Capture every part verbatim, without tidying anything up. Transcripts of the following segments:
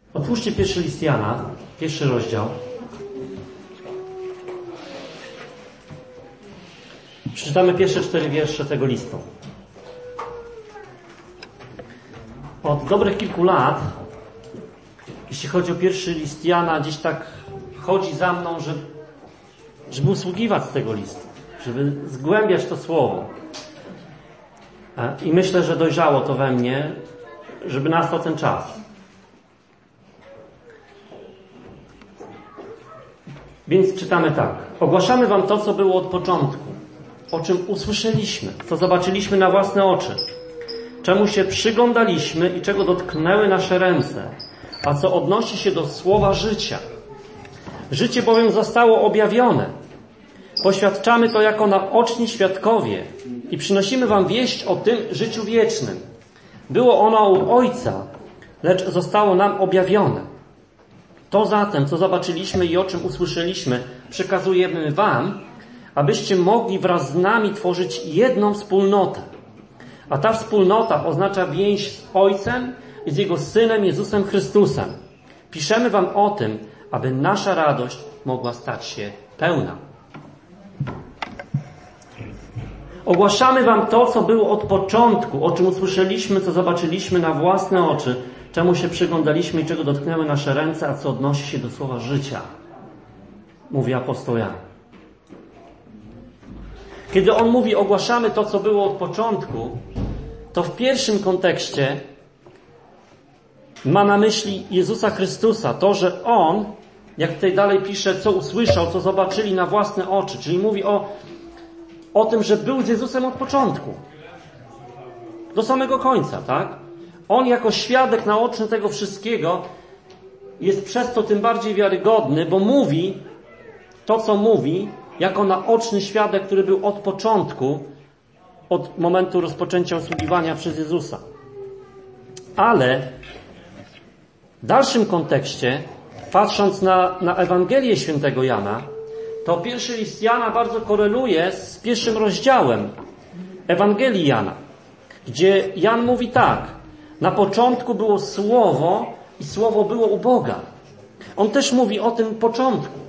Otwórzcie pierwszy list Jana, pierwszy rozdział. Przeczytamy pierwsze cztery wiersze tego listu. Od dobrych kilku lat, jeśli chodzi o pierwszy list Jana, gdzieś tak chodzi za mną, żeby, żeby usługiwać z tego listu, żeby zgłębiać to słowo. I myślę, że dojrzało to we mnie, żeby nastał ten czas. Więc czytamy tak. Ogłaszamy wam to, co było od początku, o czym usłyszeliśmy, co zobaczyliśmy na własne oczy, czemu się przyglądaliśmy i czego dotknęły nasze ręce, a co odnosi się do słowa życia. Życie bowiem zostało objawione. Poświadczamy to jako naoczni świadkowie i przynosimy wam wieść o tym życiu wiecznym. Było ono u Ojca, lecz zostało nam objawione. To zatem, co zobaczyliśmy i o czym usłyszeliśmy, przekazujemy wam, abyście mogli wraz z nami tworzyć jedną wspólnotę. A ta wspólnota oznacza więź z Ojcem i z Jego Synem Jezusem Chrystusem. Piszemy wam o tym, aby nasza radość mogła stać się pełna. Ogłaszamy wam to, co było od początku, o czym usłyszeliśmy, co zobaczyliśmy na własne oczy, czemu się przyglądaliśmy i czego dotknęły nasze ręce, a co odnosi się do słowa życia. Mówi apostoł Jan. Kiedy on mówi, ogłaszamy to, co było od początku, to w pierwszym kontekście ma na myśli Jezusa Chrystusa. To, że On, jak tutaj dalej pisze, co usłyszał, co zobaczyli na własne oczy. Czyli mówi o, o tym, że był z Jezusem od początku. Do samego końca, tak? On jako świadek naoczny tego wszystkiego jest przez to tym bardziej wiarygodny, bo mówi to, co mówi, jako naoczny świadek, który był od początku, od momentu rozpoczęcia usługiwania przez Jezusa. Ale w dalszym kontekście, patrząc na, na Ewangelię świętego Jana, to pierwszy list Jana bardzo koreluje z pierwszym rozdziałem Ewangelii Jana, gdzie Jan mówi tak: na początku było Słowo i Słowo było u Boga. On też mówi o tym początku.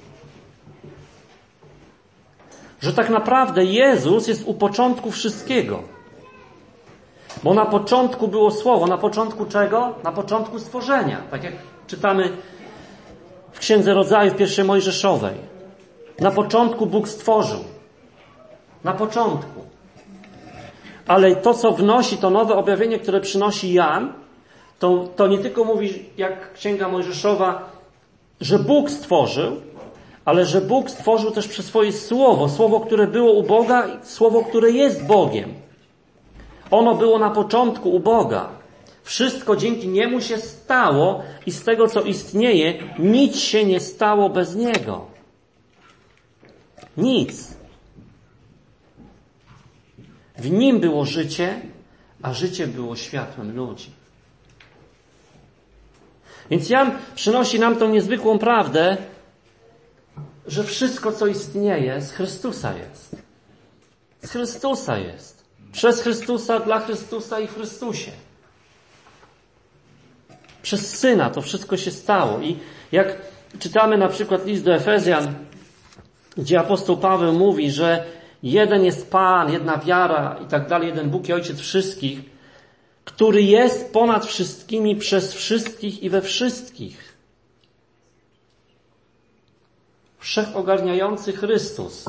Że tak naprawdę Jezus jest u początku wszystkiego. Bo na początku było Słowo. Na początku czego? Na początku stworzenia. Tak jak czytamy w Księdze Rodzaju w pierwszej Mojżeszowej. Na początku Bóg stworzył. Na początku. Ale to, co wnosi to nowe objawienie, które przynosi Jan, to, to nie tylko mówi, jak Księga Mojżeszowa, że Bóg stworzył, ale że Bóg stworzył też przez swoje Słowo. Słowo, które było u Boga i Słowo, które jest Bogiem. Ono było na początku u Boga. Wszystko dzięki Niemu się stało i z tego, co istnieje, nic się nie stało bez Niego. Nic. W Nim było życie, a życie było światłem ludzi. Więc Jan przynosi nam tą niezwykłą prawdę, że wszystko, co istnieje, z Chrystusa jest. Z Chrystusa jest. Przez Chrystusa, dla Chrystusa i w Chrystusie. Przez Syna to wszystko się stało. I jak czytamy na przykład list do Efezjan, gdzie apostoł Paweł mówi, że jeden jest Pan, jedna wiara i tak dalej, jeden Bóg i Ojciec wszystkich, który jest ponad wszystkimi, przez wszystkich i we wszystkich. Wszechogarniający Chrystus,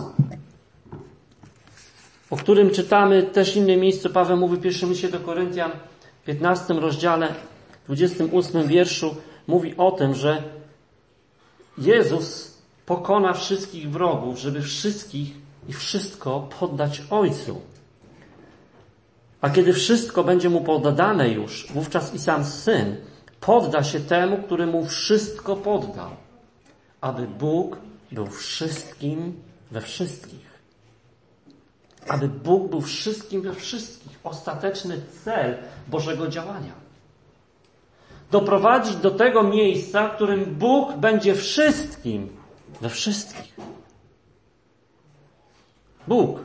o którym czytamy też w innym miejscu. Paweł mówi w pierwszym liście do Koryntian, w piętnastym rozdziale, dwudziestym ósmym wierszu, mówi o tym, że Jezus pokona wszystkich wrogów, żeby wszystkich i wszystko poddać Ojcu. A kiedy wszystko będzie Mu poddane już, wówczas i sam Syn podda się temu, który Mu wszystko poddał, aby Bóg był wszystkim we wszystkich. Aby Bóg był wszystkim we wszystkich. Ostateczny cel Bożego działania. Doprowadzić do tego miejsca, w którym Bóg będzie wszystkim we wszystkich. Bóg.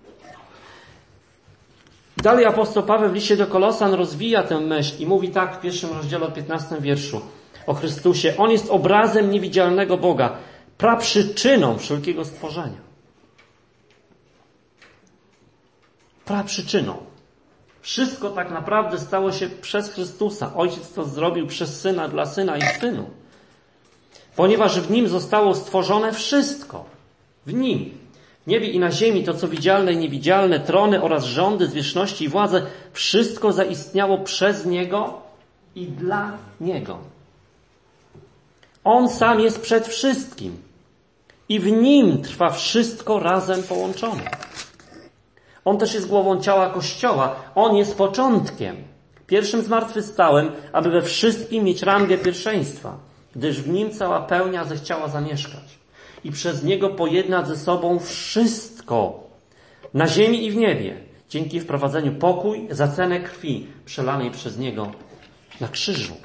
Dalej apostoł Paweł w liście do Kolosan rozwija tę myśl i mówi tak w pierwszym rozdziale od piętnastym wierszu. o Chrystusie. On jest obrazem niewidzialnego Boga, praprzyczyną wszelkiego stworzenia. Praprzyczyną. Wszystko tak naprawdę stało się przez Chrystusa. Ojciec to zrobił przez Syna, dla Syna i Synu. Ponieważ w Nim zostało stworzone wszystko. W Nim. W niebie i na ziemi to, co widzialne i niewidzialne, trony oraz rządy, zwierzchności i władze, wszystko zaistniało przez Niego i dla Niego. On sam jest przed wszystkim. I w Nim trwa wszystko razem połączone. On też jest głową ciała Kościoła. On jest początkiem. Pierwszym zmartwychwstałym, aby we wszystkim mieć rangę pierwszeństwa. Gdyż w Nim cała pełnia zechciała zamieszkać. I przez Niego pojednać ze sobą wszystko. Na ziemi i w niebie. Dzięki wprowadzeniu pokój za cenę krwi przelanej przez Niego na krzyżu.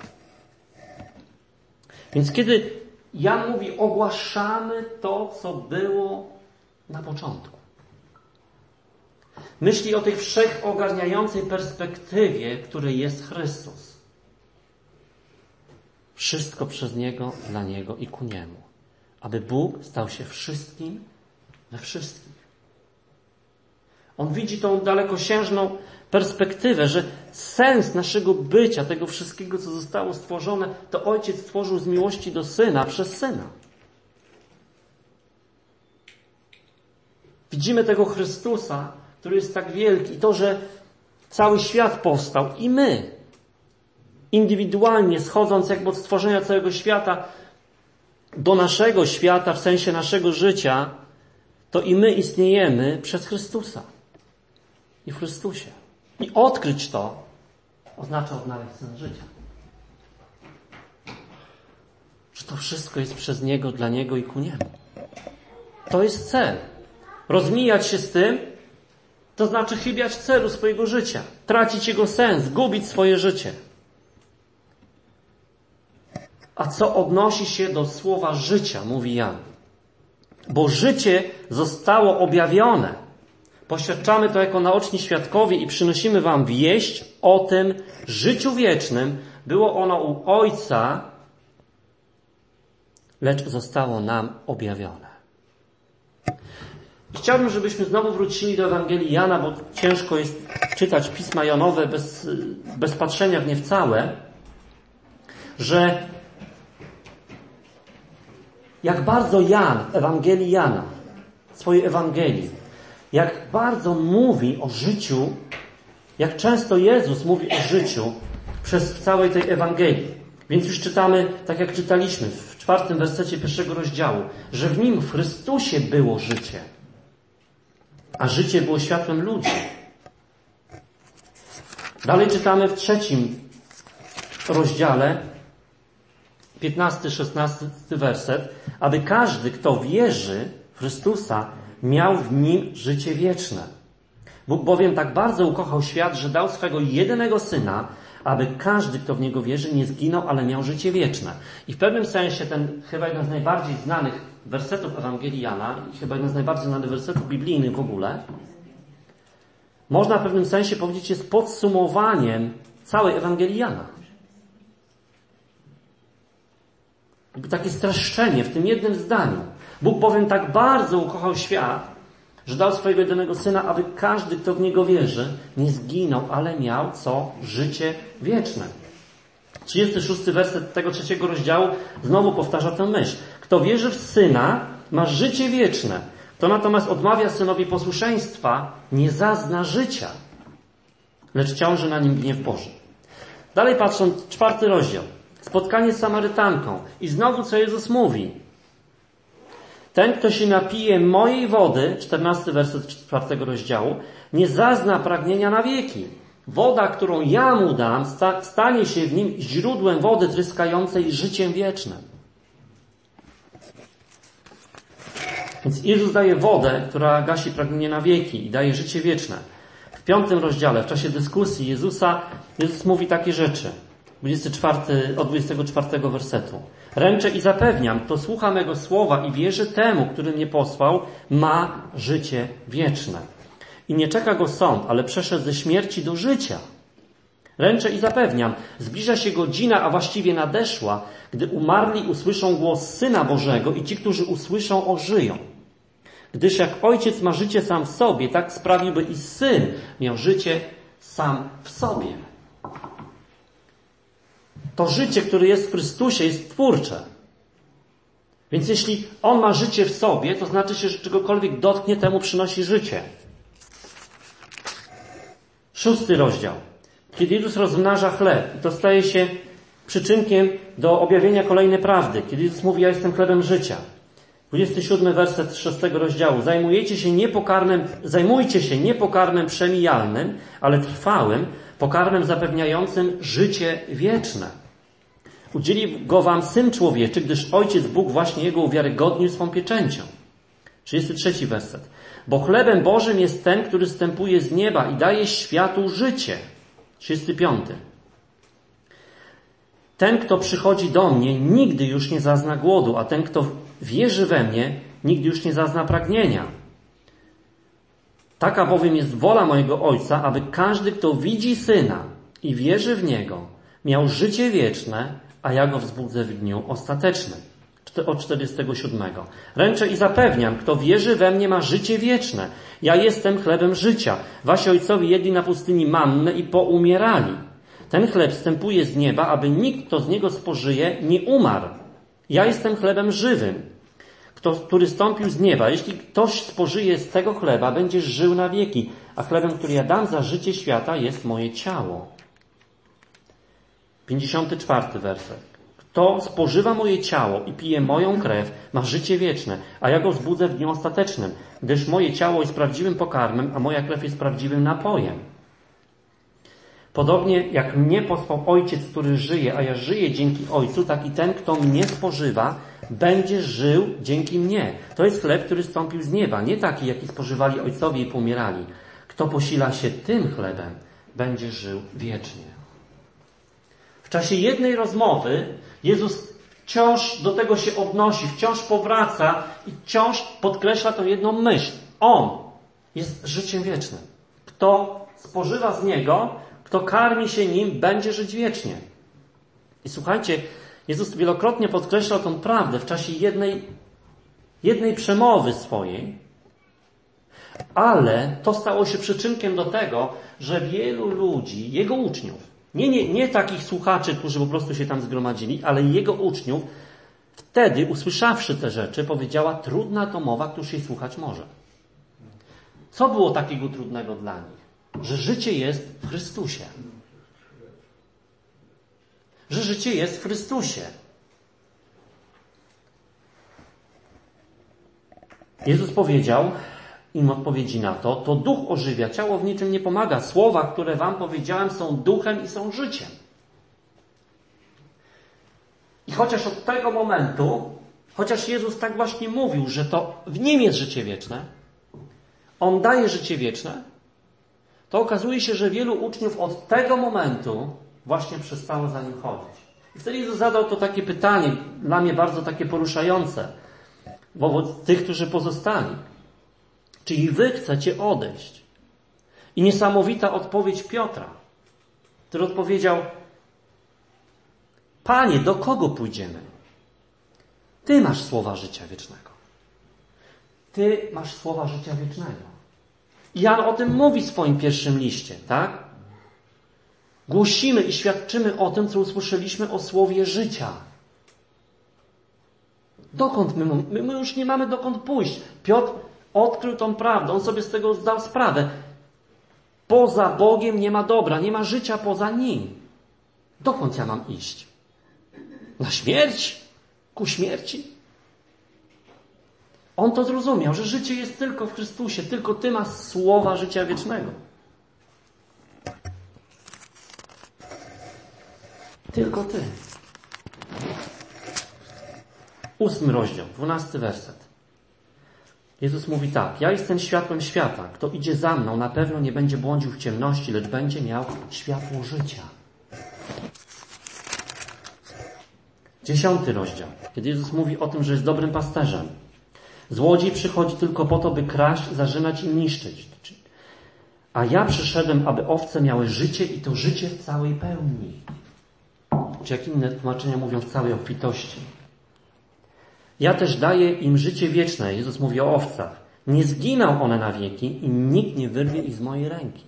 Więc kiedy Jan mówi, ogłaszamy to, co było na początku. Myśli o tej wszechogarniającej perspektywie, której jest Chrystus. Wszystko przez Niego, dla Niego i ku Niemu. Aby Bóg stał się wszystkim we wszystkich. On widzi tą dalekosiężną perspektywę, że sens naszego bycia, tego wszystkiego, co zostało stworzone, to Ojciec stworzył z miłości do Syna przez Syna. Widzimy tego Chrystusa, który jest tak wielki. I to, że cały świat powstał i my, indywidualnie schodząc jakby od stworzenia całego świata do naszego świata, w sensie naszego życia, to i my istniejemy przez Chrystusa. I w Chrystusie. I odkryć to oznacza odnaleźć sens życia. Że to wszystko jest przez Niego, dla Niego i ku Niemu. To jest cel. Rozmijać się z tym, to znaczy chybiać celu swojego życia. Tracić jego sens, gubić swoje życie. A co odnosi się do słowa życia, mówi Jan. Bo życie zostało objawione. Poświadczamy to jako naoczni świadkowie i przynosimy wam wieść o tym życiu wiecznym. Było ono u Ojca, lecz zostało nam objawione. Chciałbym, żebyśmy znowu wrócili do Ewangelii Jana, bo ciężko jest czytać Pisma Janowe bez, bez patrzenia w nie w całe, że jak bardzo Jan, Ewangelii Jana, swojej Ewangelii, jak bardzo mówi o życiu, jak często Jezus mówi o życiu przez całej tej Ewangelii. Więc już czytamy, tak jak czytaliśmy w czwartym wersecie pierwszego rozdziału, że w Nim, w Chrystusie było życie, a życie było światłem ludzi. Dalej czytamy w trzecim rozdziale, piętnasty szesnasty werset, aby każdy, kto wierzy w Chrystusa, miał w Nim życie wieczne. Bóg bowiem tak bardzo ukochał świat, że dał swego jedynego Syna, aby każdy, kto w Niego wierzy, nie zginął, ale miał życie wieczne. I w pewnym sensie ten chyba jeden z najbardziej znanych wersetów Ewangelii Jana i chyba jeden z najbardziej znanych wersetów biblijnych w ogóle, można w pewnym sensie powiedzieć, jest podsumowaniem całej Ewangelii Jana. Jakby takie streszczenie w tym jednym zdaniu. Bóg bowiem tak bardzo ukochał świat, że dał swojego jedynego Syna, aby każdy, kto w Niego wierzy, nie zginął, ale miał co? Życie wieczne. trzydziesty szósty werset tego trzeciego rozdziału znowu powtarza tę myśl. Kto wierzy w Syna, ma życie wieczne. Kto natomiast odmawia Synowi posłuszeństwa, nie zazna życia, lecz ciąży na nim gniew Boży. Dalej patrząc, czwarty rozdział. Spotkanie z Samarytanką. I znowu co Jezus mówi? Ten, kto się napije mojej wody, czternasty werset czwartego rozdziału, nie zazna pragnienia na wieki. Woda, którą ja mu dam, sta- stanie się w nim źródłem wody tryskającej życiem wiecznym. Więc Jezus daje wodę, która gasi pragnienie na wieki i daje życie wieczne. W piątym rozdziale, w czasie dyskusji Jezusa, Jezus mówi takie rzeczy. dwudziesty czwarty, od dwudziestego czwartego wersetu. Ręczę i zapewniam, kto słucha mego słowa i wierzy temu, który mnie posłał, ma życie wieczne. I nie czeka go sąd, ale przeszedł ze śmierci do życia. Ręczę i zapewniam, zbliża się godzina, a właściwie nadeszła, gdy umarli usłyszą głos Syna Bożego i ci, którzy usłyszą, ożyją. Gdyż jak Ojciec ma życie sam w sobie, tak sprawiłby i Syn miał życie sam w sobie. To życie, które jest w Chrystusie, jest twórcze. Więc jeśli On ma życie w sobie, to znaczy się, że czegokolwiek dotknie, temu przynosi życie. Szósty rozdział. Kiedy Jezus rozmnaża chleb, i to staje się przyczynkiem do objawienia kolejnej prawdy. Kiedy Jezus mówi, ja jestem chlebem życia. dwudziesty siódmy werset szóstego rozdziału. Zajmujecie się nie pokarmem, zajmujcie się nie pokarmem przemijalnym, ale trwałym, pokarmem zapewniającym życie wieczne. Udzielił go wam Syn Człowieczy, gdyż Ojciec Bóg właśnie Jego uwiarygodnił swą pieczęcią. trzydziesty trzeci werset. Bo chlebem Bożym jest ten, który zstępuje z nieba i daje światu życie. trzydziesty piąty. Ten, kto przychodzi do mnie, nigdy już nie zazna głodu, a ten, kto wierzy we mnie, nigdy już nie zazna pragnienia. Taka bowiem jest wola mojego Ojca, aby każdy, kto widzi Syna i wierzy w Niego, miał życie wieczne, a ja go wzbudzę w dniu ostatecznym. Od czterdziestego siódmego. Ręczę i zapewniam, kto wierzy we mnie, ma życie wieczne. Ja jestem chlebem życia. Wasi ojcowie jedli na pustyni mannę i poumierali. Ten chleb wstępuje z nieba, aby nikt, kto z niego spożyje, nie umarł. Ja jestem chlebem żywym, kto, który stąpił z nieba. Jeśli ktoś spożyje z tego chleba, będzie żył na wieki, a chlebem, który ja dam za życie świata, jest moje ciało. pięćdziesiąty czwarty werset. Kto spożywa moje ciało i pije moją krew, ma życie wieczne, a ja go wzbudzę w dniu ostatecznym, gdyż moje ciało jest prawdziwym pokarmem, a moja krew jest prawdziwym napojem. Podobnie jak mnie posłał Ojciec, który żyje, a ja żyję dzięki Ojcu, tak i ten, kto mnie spożywa, będzie żył dzięki mnie. To jest chleb, który zstąpił z nieba, nie taki, jaki spożywali ojcowie i pomierali. Kto posila się tym chlebem, będzie żył wiecznie. W czasie jednej rozmowy Jezus wciąż do tego się odnosi, wciąż powraca i wciąż podkreśla tą jedną myśl. On jest życiem wiecznym. Kto spożywa z Niego, kto karmi się Nim, będzie żyć wiecznie. I słuchajcie, Jezus wielokrotnie podkreślał tą prawdę w czasie jednej, jednej przemowy swojej, ale to stało się przyczynkiem do tego, że wielu ludzi, Jego uczniów, Nie, nie, nie takich słuchaczy, którzy po prostu się tam zgromadzili, ale Jego uczniów, wtedy, usłyszawszy te rzeczy, powiedziała, trudna to mowa, któż jej słuchać może. Co było takiego trudnego dla nich? Że życie jest w Chrystusie. Że życie jest w Chrystusie. Jezus powiedział im odpowiedzi na to, to duch ożywia, ciało w niczym nie pomaga. Słowa, które wam powiedziałem, są duchem i są życiem. I chociaż od tego momentu, chociaż Jezus tak właśnie mówił, że to w Nim jest życie wieczne, On daje życie wieczne, to okazuje się, że wielu uczniów od tego momentu właśnie przestało za Nim chodzić. I wtedy Jezus zadał to takie pytanie, dla mnie bardzo takie poruszające, wobec tych, którzy pozostali. Czyli wy chcecie odejść. I niesamowita odpowiedź Piotra, który odpowiedział, Panie, do kogo pójdziemy? Ty masz słowa życia wiecznego. Ty masz słowa życia wiecznego. I Jan o tym mówi w swoim pierwszym liście, tak? Głosimy i świadczymy o tym, co usłyszeliśmy o słowie życia. Dokąd my, my, my już nie mamy dokąd pójść. Piotr odkrył tą prawdę. On sobie z tego zdał sprawę. Poza Bogiem nie ma dobra. Nie ma życia poza Nim. Dokąd ja mam iść? Na śmierć? Ku śmierci? On to zrozumiał, że życie jest tylko w Chrystusie. Tylko Ty masz słowa życia wiecznego. Tylko Ty. Ósmy rozdział, dwunasty werset. Jezus mówi tak. Ja jestem światłem świata. Kto idzie za mną, na pewno nie będzie błądził w ciemności, lecz będzie miał światło życia. Dziesiąty rozdział. Kiedy Jezus mówi o tym, że jest dobrym pasterzem. Złodziej przychodzi tylko po to, by kraść, zarzynać i niszczyć. A ja przyszedłem, aby owce miały życie i to życie w całej pełni. Czy jak inne tłumaczenia mówią, w całej obfitości. Ja też daję im życie wieczne. Jezus mówi o owcach. Nie zginą one na wieki i nikt nie wyrwie ich z mojej ręki.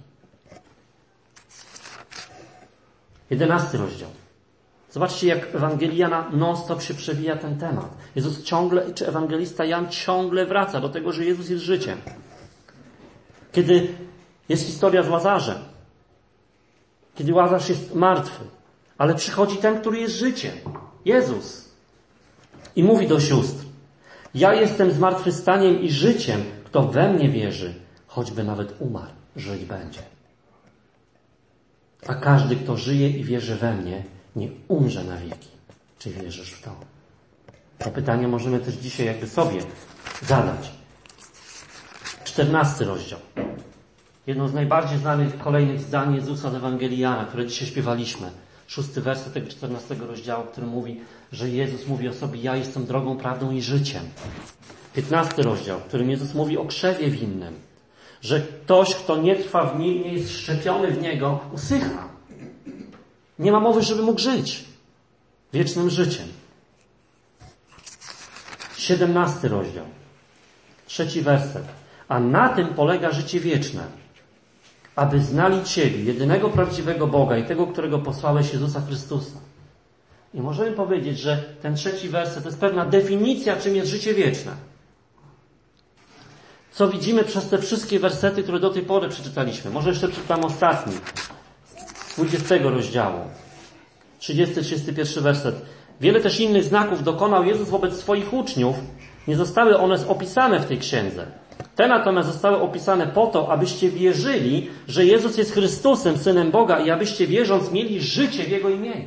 Jedenasty rozdział. Zobaczcie, jak Ewangelia non-stop się przewija ten temat. Jezus ciągle, czy ewangelista Jan ciągle wraca do tego, że Jezus jest życiem. Kiedy jest historia z Łazarzem. Kiedy Łazarz jest martwy. Ale przychodzi ten, który jest życiem. Jezus. I mówi do sióstr. Ja jestem zmartwychwstaniem i życiem. Kto we mnie wierzy, choćby nawet umarł, żyć będzie. A każdy, kto żyje i wierzy we mnie, nie umrze na wieki. Czy wierzysz w to? To pytanie możemy też dzisiaj jakby sobie zadać. Czternasty rozdział. Jedno z najbardziej znanych kolejnych zdań Jezusa z Ewangelii Jana, które dzisiaj śpiewaliśmy. Szósty werset tego czternastego rozdziału, który mówi, że Jezus mówi o sobie, ja jestem drogą, prawdą i życiem. Piętnasty rozdział, w którym Jezus mówi o krzewie winnym. Że ktoś, kto nie trwa w nim, nie jest szczepiony w niego, usycha. Nie ma mowy, żeby mógł żyć wiecznym życiem. Siedemnasty rozdział. Trzeci werset. A na tym polega życie wieczne. Aby znali Ciebie, jedynego prawdziwego Boga i tego, którego posłałeś, Jezusa Chrystusa. I możemy powiedzieć, że ten trzeci werset to jest pewna definicja, czym jest życie wieczne. Co widzimy przez te wszystkie wersety, które do tej pory przeczytaliśmy. Może jeszcze przeczytam ostatni. Z dwudziestego rozdziału. trzydziesty trzydziesty pierwszy werset. Wiele też innych znaków dokonał Jezus wobec swoich uczniów. Nie zostały one opisane w tej księdze. Te natomiast zostały opisane po to, abyście wierzyli, że Jezus jest Chrystusem, Synem Boga i abyście wierząc mieli życie w Jego imieniu.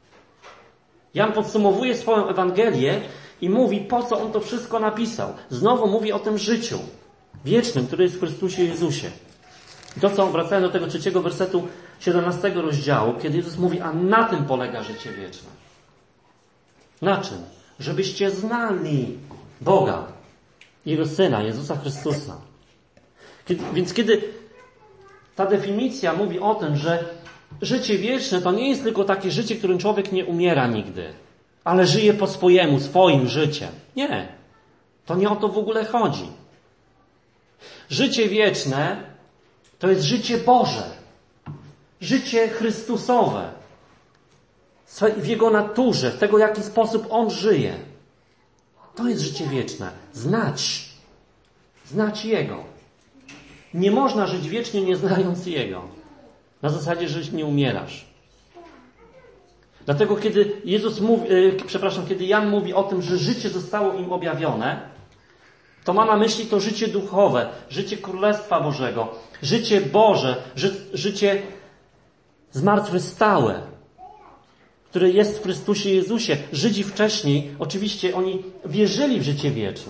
Jan podsumowuje swoją Ewangelię i mówi, po co on to wszystko napisał. Znowu mówi o tym życiu wiecznym, który jest w Chrystusie Jezusie. I to, co wracając do tego trzeciego wersetu siedemnastego rozdziału, kiedy Jezus mówi, a na tym polega życie wieczne. Na czym? Żebyście znali Boga, Jego Syna, Jezusa Chrystusa. Kiedy, więc kiedy ta definicja mówi o tym, że życie wieczne to nie jest tylko takie życie, którym człowiek nie umiera nigdy, ale żyje po swojemu, swoim życiem. Nie. To nie o to w ogóle chodzi. Życie wieczne to jest życie Boże. Życie Chrystusowe. W Jego naturze, w tego, w jaki sposób On żyje. To jest życie wieczne. Znać. Znać Jego. Nie można żyć wiecznie, nie znając Jego. Na zasadzie, że nie umierasz. Dlatego, kiedy Jezus mówi, yy, przepraszam, kiedy Jan mówi o tym, że życie zostało im objawione, to ma na myśli to życie duchowe, życie Królestwa Bożego, życie Boże, ży, życie zmartwychwstałe, które jest w Chrystusie Jezusie. Żydzi wcześniej, oczywiście oni wierzyli w życie wieczne,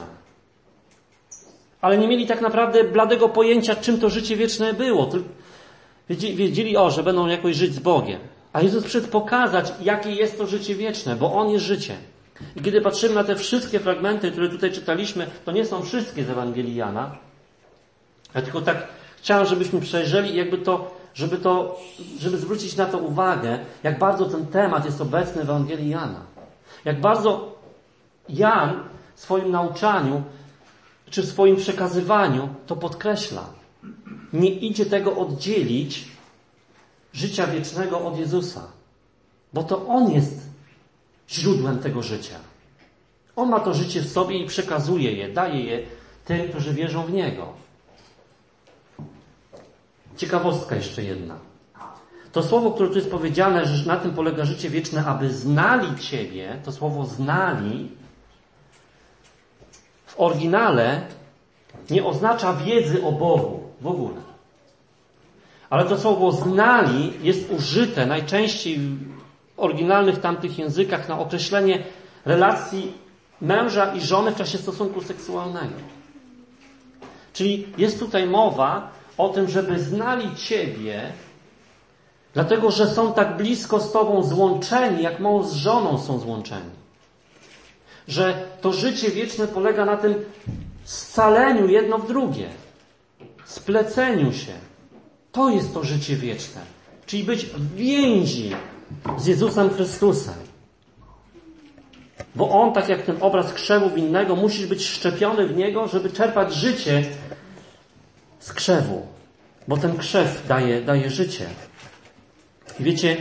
ale nie mieli tak naprawdę bladego pojęcia, czym to życie wieczne było. Wiedzieli, o, że będą jakoś żyć z Bogiem. A Jezus przyszedł pokazać, jakie jest to życie wieczne, bo On jest życiem. I kiedy patrzymy na te wszystkie fragmenty, które tutaj czytaliśmy, to nie są wszystkie z Ewangelii Jana. Ja tylko tak chciałem, żebyśmy przejrzeli, jakby to, żeby to, żeby zwrócić na to uwagę, jak bardzo ten temat jest obecny w Ewangelii Jana. Jak bardzo Jan w swoim nauczaniu, czy w swoim przekazywaniu to podkreśla. Nie idzie tego oddzielić życia wiecznego od Jezusa. Bo to On jest źródłem tego życia. On ma to życie w sobie i przekazuje je, daje je tym, którzy wierzą w Niego. Ciekawostka jeszcze jedna. To słowo, które tu jest powiedziane, że na tym polega życie wieczne, aby znali Ciebie, to słowo znali w oryginale nie oznacza wiedzy o Bogu w ogóle. Ale to słowo znali jest użyte najczęściej w oryginalnych tamtych językach na określenie relacji męża i żony w czasie stosunku seksualnego. Czyli jest tutaj mowa o tym, żeby znali Ciebie, dlatego że są tak blisko z Tobą złączeni, jak mąż z żoną są złączeni. Że to życie wieczne polega na tym scaleniu jedno w drugie, spleceniu się, To jest to życie wieczne. Czyli być w więzi z Jezusem Chrystusem. Bo On, tak jak ten obraz krzewu winnego, musisz być szczepiony w Niego, żeby czerpać życie z krzewu. Bo ten krzew daje, daje życie. I wiecie,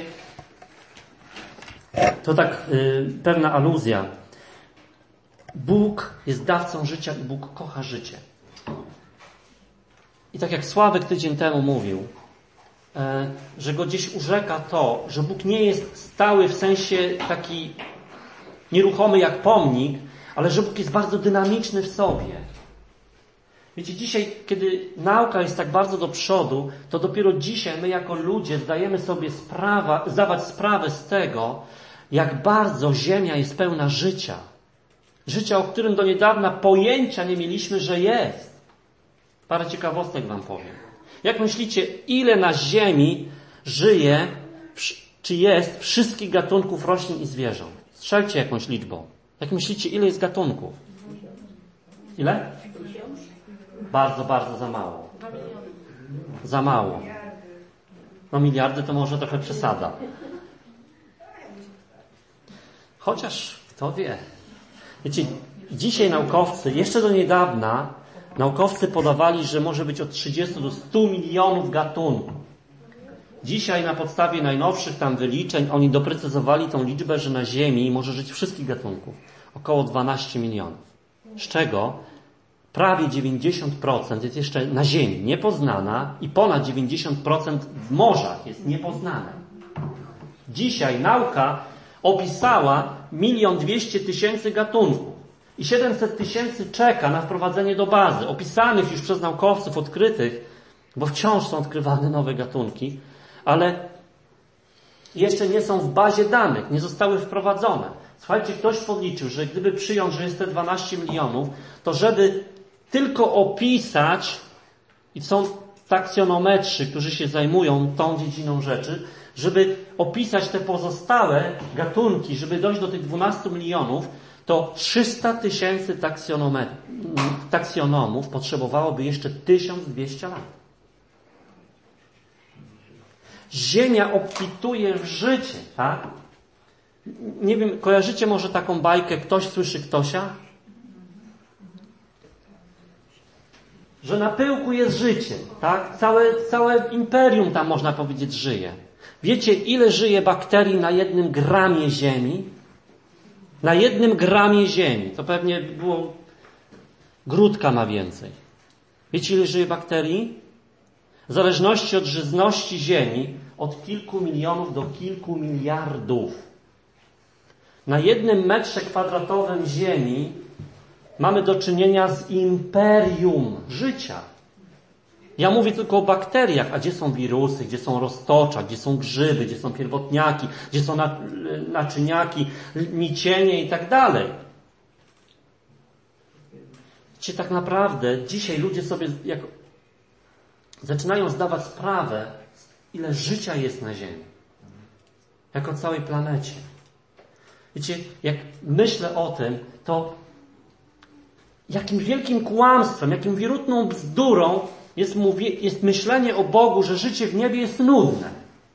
to tak yy, pewna aluzja. Bóg jest dawcą życia i Bóg kocha życie. I tak jak Sławek tydzień temu mówił, yy, że go gdzieś urzeka to, że Bóg nie jest stały w sensie taki nieruchomy jak pomnik, ale że Bóg jest bardzo dynamiczny w sobie. Wiecie, dzisiaj, kiedy nauka jest tak bardzo do przodu, to dopiero dzisiaj my jako ludzie zdajemy sobie sprawę, zdawać sprawę z tego, jak bardzo Ziemia jest pełna życia. Życia, o którym do niedawna pojęcia nie mieliśmy, że jest. Parę ciekawostek wam powiem. Jak myślicie, ile na Ziemi żyje, czy jest wszystkich gatunków roślin i zwierząt? Strzelcie jakąś liczbą. Jak myślicie, ile jest gatunków? Ile? Bardzo, bardzo za mało. Za mało. No miliardy to może trochę przesada. Chociaż kto wie. Wiecie, dzisiaj naukowcy, jeszcze do niedawna, naukowcy podawali, że może być od trzydziestu do stu milionów gatunków. Dzisiaj na podstawie najnowszych tam wyliczeń oni doprecyzowali tą liczbę, że na Ziemi może żyć wszystkich gatunków. Około dwanaście milionów. Z czego prawie dziewięćdziesiąt procent jest jeszcze na Ziemi niepoznana i ponad dziewięćdziesiąt procent w morzach jest niepoznane. Dzisiaj nauka opisała milion dwieście tysięcy gatunków i siedemset tysięcy czeka na wprowadzenie do bazy, opisanych już przez naukowców, odkrytych, bo wciąż są odkrywane nowe gatunki, ale jeszcze nie są w bazie danych, nie zostały wprowadzone. Słuchajcie, ktoś podliczył, że gdyby przyjąć, że jest te dwanaście milionów, to żeby tylko opisać, i są taksjonometrzy, którzy się zajmują tą dziedziną rzeczy, żeby opisać te pozostałe gatunki, żeby dojść do tych dwunastu milionów, to trzysta tysięcy taksjonomów potrzebowałoby jeszcze tysiąc dwieście lat. Ziemia obfituje w życie, tak? Nie wiem, kojarzycie może taką bajkę Ktoś słyszy Ktosia? Że na pyłku jest życie, tak? Całe, całe imperium tam, można powiedzieć, żyje. Wiecie, ile żyje bakterii na jednym gramie ziemi? Na jednym gramie ziemi. To pewnie było... Grudka ma więcej. Wiecie, ile żyje bakterii? W zależności od żyzności ziemi od kilku milionów do kilku miliardów. Na jednym metrze kwadratowym ziemi mamy do czynienia z imperium życia. Ja mówię tylko o bakteriach, a gdzie są wirusy, gdzie są roztocza, gdzie są grzyby, gdzie są pierwotniaki, gdzie są naczyniaki, nicienie i tak dalej. Wiecie, tak naprawdę dzisiaj ludzie sobie jak zaczynają zdawać sprawę, ile życia jest na Ziemi. Jako całej planecie. Wiecie, jak myślę o tym, to jakim wielkim kłamstwem, jakim wirutną bzdurą jest, mówię, jest myślenie o Bogu, że życie w niebie jest nudne.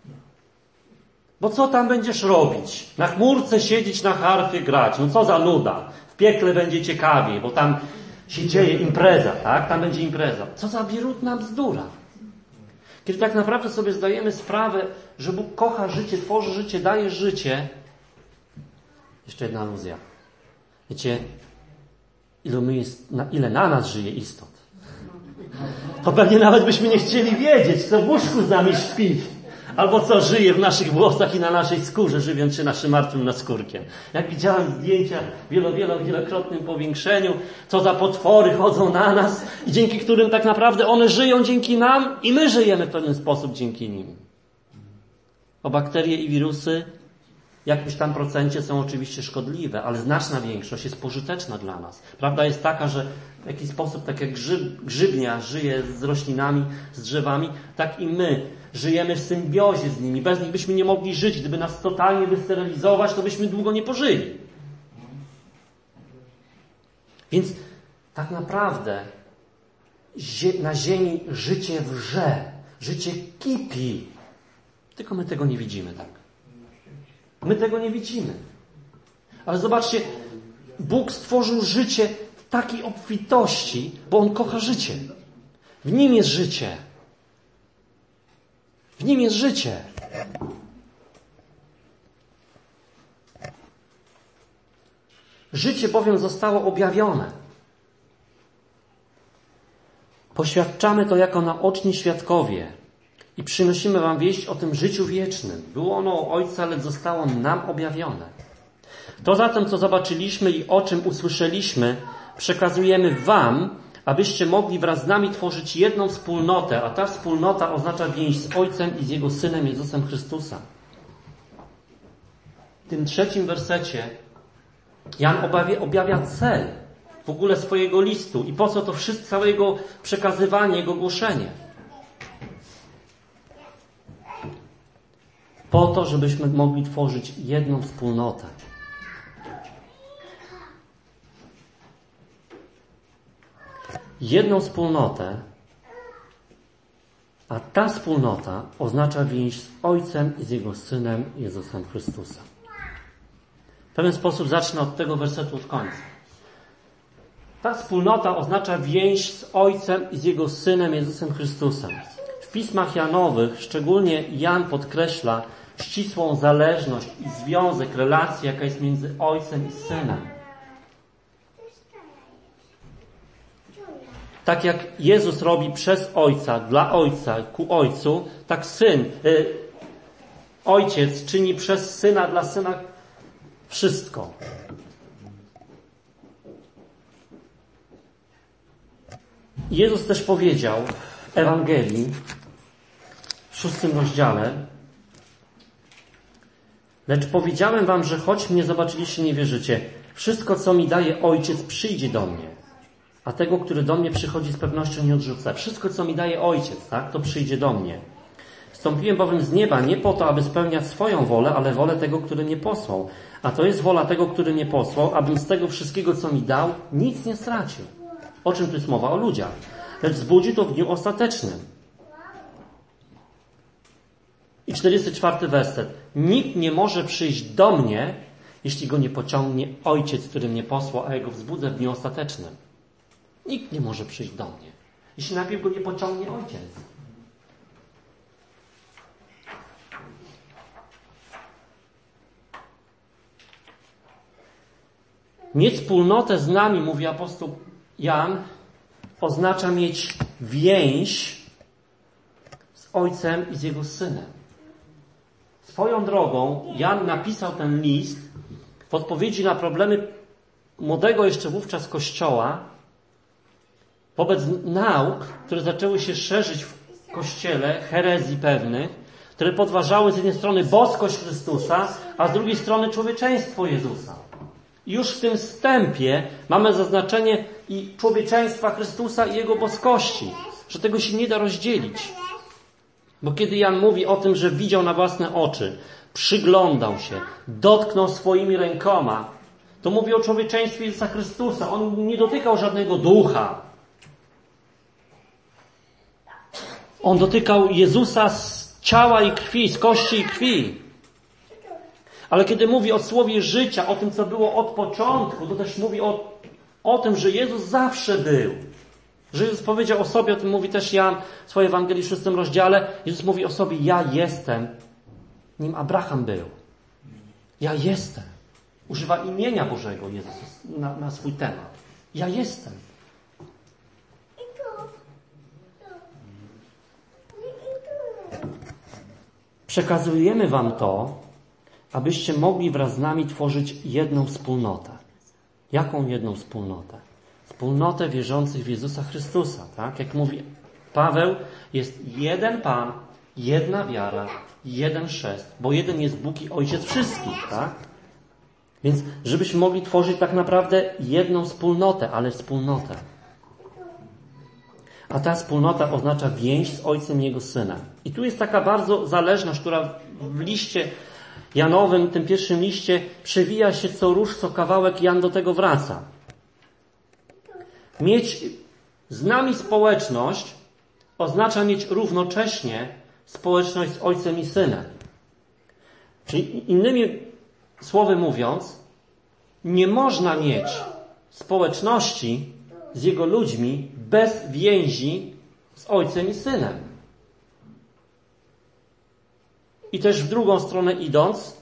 Bo co tam będziesz robić? Na chmurce siedzieć, na harfie grać. No co za nuda. W piekle będzie ciekawiej, bo tam się dzieje impreza, tak? Tam będzie impreza. Co za wirutna bzdura. Kiedy tak naprawdę sobie zdajemy sprawę, że Bóg kocha życie, tworzy życie, daje życie. Jeszcze jedna aluzja. Wiecie, ile, my jest, na, ile na nas żyje istot. To pewnie nawet byśmy nie chcieli wiedzieć, co w łóżku z nami śpi. Albo co żyje w naszych włosach i na naszej skórze, żywiąc się naszym martwym naskórkiem. Jak widziałem zdjęcia w wielo, wielo, wielokrotnym powiększeniu, co za potwory chodzą na nas i dzięki którym tak naprawdę one żyją dzięki nam i my żyjemy w pewien sposób dzięki nim. O bakterie i wirusy w jakimś tam procencie są oczywiście szkodliwe, ale znaczna większość jest pożyteczna dla nas. Prawda jest taka, że w jakiś sposób, tak jak grzyb, grzybnia żyje z roślinami, z drzewami, tak i my żyjemy w symbiozie z nimi. Bez nich byśmy nie mogli żyć. Gdyby nas totalnie wysterylizować, to byśmy długo nie pożyli. Więc tak naprawdę na ziemi życie wrze. Życie kipi. Tylko my tego nie widzimy, tak? My tego nie widzimy. Ale zobaczcie, Bóg stworzył życie w takiej obfitości, bo On kocha życie. W Nim jest życie. W Nim jest życie. Życie bowiem zostało objawione. Poświadczamy to jako naoczni świadkowie i przynosimy wam wieść o tym życiu wiecznym. Było ono u Ojca, lecz zostało nam objawione. To zatem, co zobaczyliśmy i o czym usłyszeliśmy, przekazujemy wam, abyście mogli wraz z nami tworzyć jedną wspólnotę, a ta wspólnota oznacza więź z Ojcem i z Jego Synem Jezusem Chrystusa. W tym trzecim wersecie Jan objawia, objawia cel w ogóle swojego listu i po co to wszystko, całe jego przekazywanie, jego głoszenie. Po to, żebyśmy mogli tworzyć jedną wspólnotę. Jedną wspólnotę, a ta wspólnota oznacza więź z Ojcem i z Jego Synem Jezusem Chrystusem. W pewien sposób zacznę od tego wersetu od końca. Ta wspólnota oznacza więź z Ojcem i z Jego Synem Jezusem Chrystusem. W pismach Janowych szczególnie Jan podkreśla ścisłą zależność i związek, relację, jaka jest między Ojcem i Synem. Tak jak Jezus robi przez Ojca, dla Ojca, ku Ojcu, tak Syn, y, Ojciec czyni przez Syna, dla Syna wszystko. Jezus też powiedział w Ewangelii, w szóstym rozdziale: lecz powiedziałem wam, że choć mnie zobaczyliście, nie wierzycie. Wszystko, co mi daje Ojciec, przyjdzie do mnie. A tego, który do mnie przychodzi, z pewnością nie odrzucę. Wszystko, co mi daje Ojciec, tak, to przyjdzie do mnie. Wstąpiłem bowiem z nieba nie po to, aby spełniać swoją wolę, ale wolę tego, który mnie posłał. A to jest wola tego, który mnie posłał, abym z tego wszystkiego, co mi dał, nic nie stracił. O czym tu jest mowa? O ludziach. Lecz wzbudzi to w dniu ostatecznym. I czterdziesty czwarty werset. Nikt nie może przyjść do mnie, jeśli go nie pociągnie Ojciec, który mnie posłał, a ja go wzbudzę w dniu ostatecznym. Nikt nie może przyjść do mnie, jeśli najpierw go nie pociągnie Ojciec. Mieć wspólnotę z nami, mówi apostoł Jan, oznacza mieć więź z Ojcem i z Jego Synem. Swoją drogą Jan napisał ten list w odpowiedzi na problemy młodego jeszcze wówczas Kościoła wobec nauk, które zaczęły się szerzyć w Kościele, herezji pewnych, które podważały z jednej strony boskość Chrystusa, a z drugiej strony człowieczeństwo Jezusa. I już w tym wstępie mamy zaznaczenie i człowieczeństwa Chrystusa i Jego boskości, że tego się nie da rozdzielić. Bo kiedy Jan mówi o tym, że widział na własne oczy, przyglądał się, dotknął swoimi rękoma, to mówi o człowieczeństwie Jezusa Chrystusa. On nie dotykał żadnego ducha. On dotykał Jezusa z ciała i krwi, z kości i krwi. Ale kiedy mówi o słowie życia, o tym, co było od początku, to też mówi o, o tym, że Jezus zawsze był. Że Jezus powiedział o sobie, o tym mówi też Jan w swojej Ewangelii w szóstym rozdziale. Jezus mówi o sobie: ja jestem, nim Abraham był. Ja jestem. Używa imienia Bożego Jezus na, na swój temat. Ja jestem. Przekazujemy wam to, abyście mogli wraz z nami tworzyć jedną wspólnotę. Jaką jedną wspólnotę? Wspólnotę wierzących w Jezusa Chrystusa. Tak? Jak mówi Paweł, jest jeden Pan, jedna wiara, jeden chrzest, bo jeden jest Bóg i Ojciec wszystkich. Tak? Więc żebyśmy mogli tworzyć tak naprawdę jedną wspólnotę, ale wspólnotę. A ta wspólnota oznacza więź z Ojcem i Jego Synem. I tu jest taka bardzo zależność, która w liście Janowym, tym pierwszym liście, przewija się co róż, co kawałek. Jan do tego wraca. Mieć z nami społeczność oznacza mieć równocześnie społeczność z Ojcem i Synem. Czyli innymi słowy mówiąc, nie można mieć społeczności z Jego ludźmi bez więzi z Ojcem i Synem. I też w drugą stronę idąc,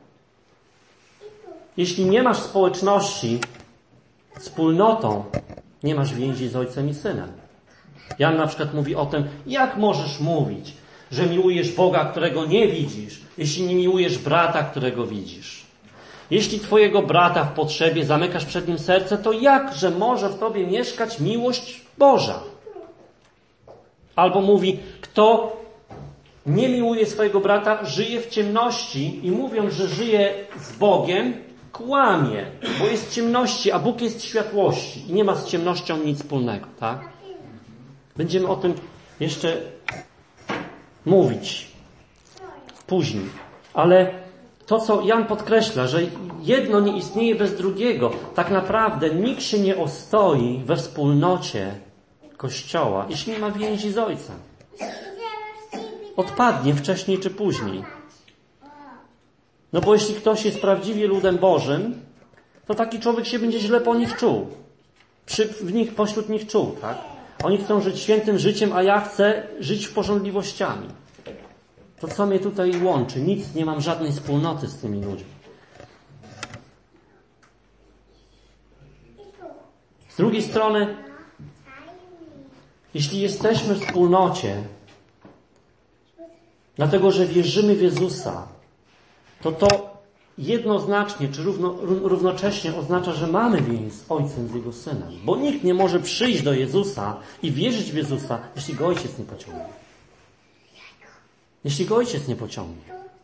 jeśli nie masz społeczności z wspólnotą, nie masz więzi z Ojcem i Synem. Jan na przykład mówi o tym, jak możesz mówić, że miłujesz Boga, którego nie widzisz, jeśli nie miłujesz brata, którego widzisz. Jeśli twojego brata w potrzebie zamykasz przed nim serce, to jakże może w tobie mieszkać miłość Boża? Albo mówi, kto nie miłuje swojego brata, żyje w ciemności i mówiąc, że żyje z Bogiem, kłamie, bo jest w ciemności, a Bóg jest w światłości i nie ma z ciemnością nic wspólnego, tak? Będziemy o tym jeszcze mówić później. Ale to, co Jan podkreśla, że jedno nie istnieje bez drugiego. Tak naprawdę nikt się nie ostoi we wspólnocie Kościoła, jeśli nie ma więzi z Ojcem. Odpadnie wcześniej czy później. No bo jeśli ktoś jest prawdziwie ludem Bożym, to taki człowiek się będzie źle po nich czuł. Przy, w nich, pośród nich czuł, tak? Oni chcą żyć świętym życiem, a ja chcę żyć pożądliwościami. To co mnie tutaj łączy? Nic, nie mam żadnej wspólnoty z tymi ludźmi. Z drugiej strony, jeśli jesteśmy w wspólnocie, dlatego że wierzymy w Jezusa, to to jednoznacznie, czy równo, równocześnie oznacza, że mamy więź z Ojcem, z Jego Synem. Bo nikt nie może przyjść do Jezusa i wierzyć w Jezusa, jeśli Go Ojciec nie pociągnie. Jeśli Go Ojciec nie pociągnie.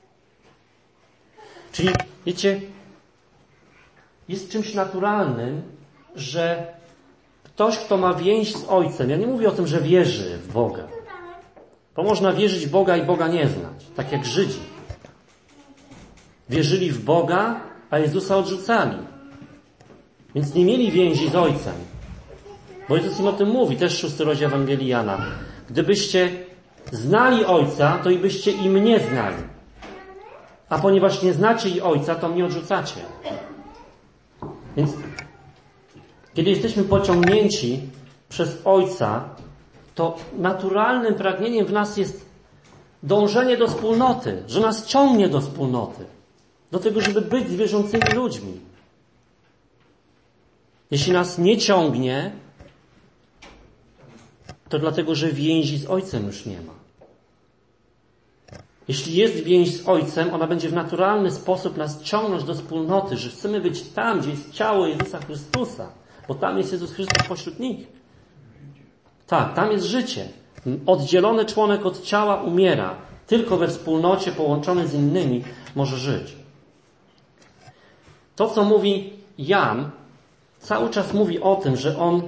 Czyli, wiecie, jest czymś naturalnym, że ktoś, kto ma więź z Ojcem, ja nie mówię o tym, że wierzy w Boga, bo można wierzyć w Boga i Boga nie znać, tak jak Żydzi. Wierzyli w Boga, a Jezusa odrzucali. Więc nie mieli więzi z Ojcem. Bo Jezus im o tym mówi, też szósty rozdział Ewangelii Jana. Gdybyście znali Ojca, to i byście i mnie znali. A ponieważ nie znacie i Ojca, to mnie odrzucacie. Więc kiedy jesteśmy pociągnięci przez Ojca, to naturalnym pragnieniem w nas jest dążenie do wspólnoty, że nas ciągnie do wspólnoty. Do tego, żeby być z wierzącymi ludźmi. Jeśli nas nie ciągnie, to dlatego, że więzi z Ojcem już nie ma. Jeśli jest więź z Ojcem, ona będzie w naturalny sposób nas ciągnąć do wspólnoty, że chcemy być tam, gdzie jest ciało Jezusa Chrystusa, bo tam jest Jezus Chrystus pośród nich. Tak, tam jest życie. Oddzielony członek od ciała umiera. Tylko we wspólnocie połączony z innymi może żyć. To, co mówi Jan, cały czas mówi o tym, że on